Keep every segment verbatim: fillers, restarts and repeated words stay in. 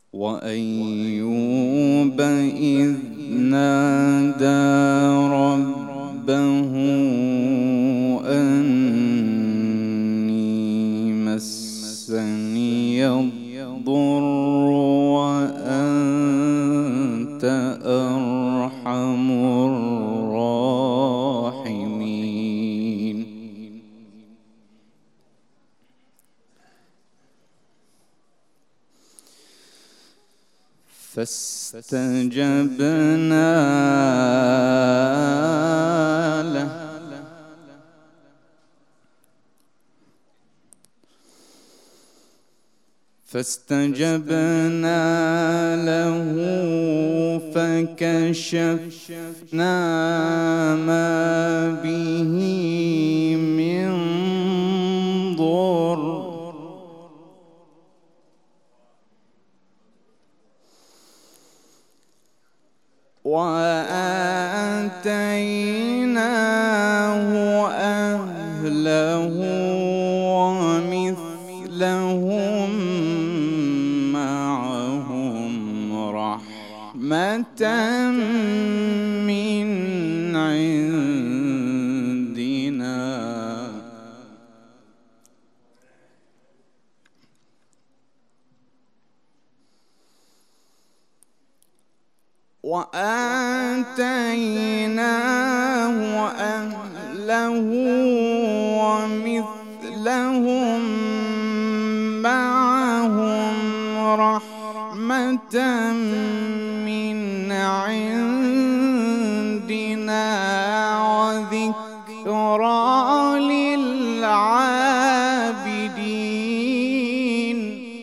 وأيوب إذ نادى ربه أني مسني الضر وأنت أرحم الراحمين. فاستجبنا له فاستجبنا له فكشفنا ما به من ضر وآتيناه أهله ومثلهم معهم رحمة من عندنا وآتيناه أهله ومثلهم معهم رحمة من عندنا وذكرى للعابدين.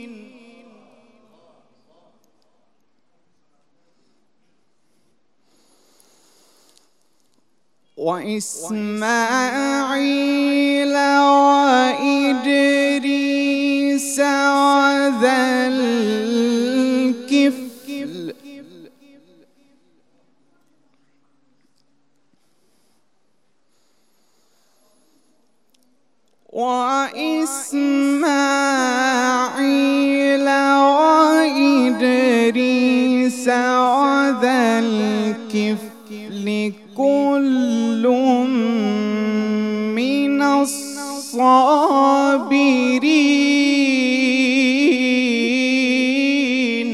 وإسماعيل وإدريس وذا الكفل وإسماعيل وإدريس وذا الكفل كل من الصابرين.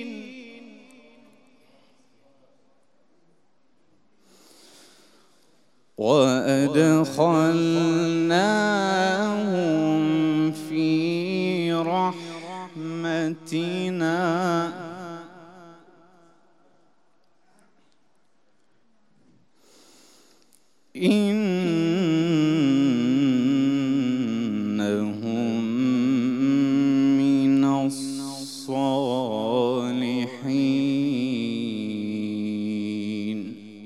وأدخلناهم في رحمتنا إنهم من الصالحين.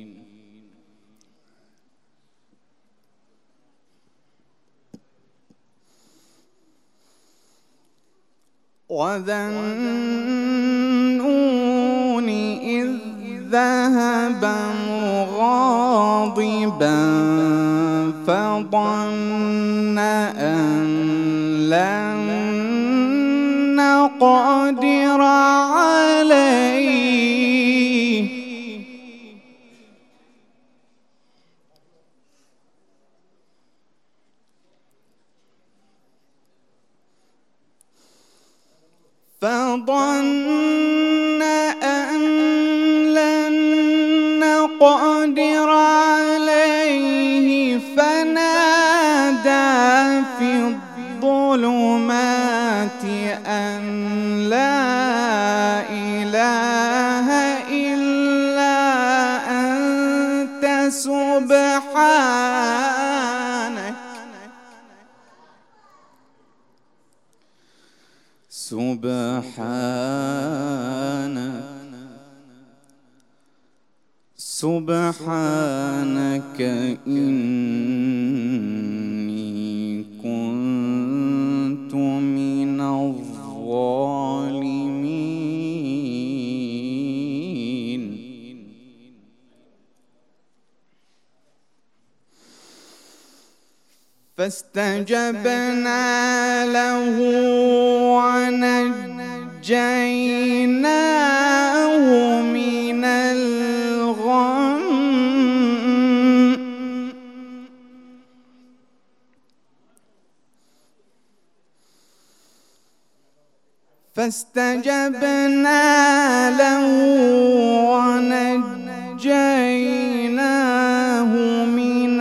وذا النون إذ ذهب مغاضبا فظن أن لن نقدر عليه فظن أن لن نقدر عليه فنادى في الظلمات أن لا إله إلا أنت سبحانك سبحانك سبحانك إني كنت من الظالمين. فاستجبنا له ونجيناه من الغم فاستجبنا له ونجيناه من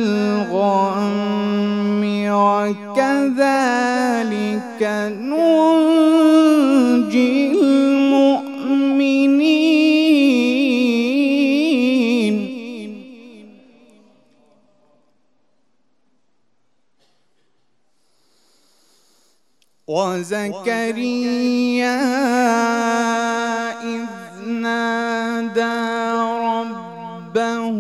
الغم وكذلك ننجي المؤمنين. وزكريا إذ نادى ربه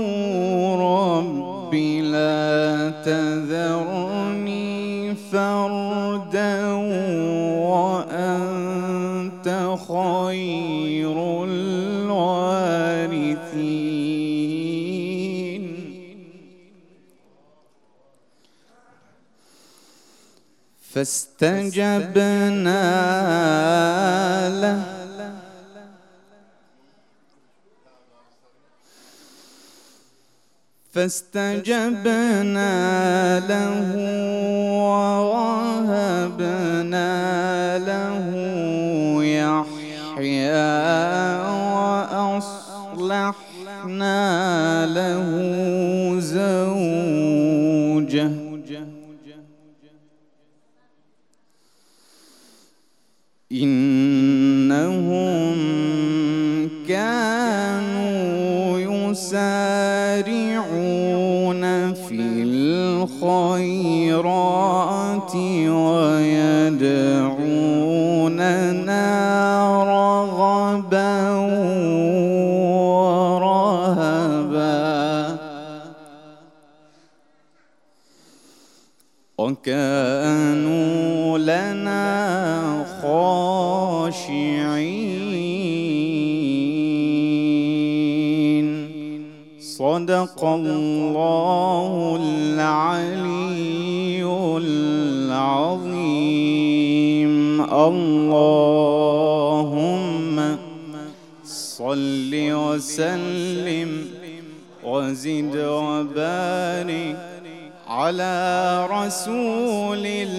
رب لا تذرني فردا وأنت خير الوارثين. فاستجبنا له فاستجبنا له ووهبنا له يحيى وأصلحنا له زوجه إنهم كانوا يسارعون في الخيرات ويدعوننا رغبا ورهبا وكانوا لنا خاشعين. صدق الله العلي العظيم. اللهم صل وسلم وزد وبارك على رسول الله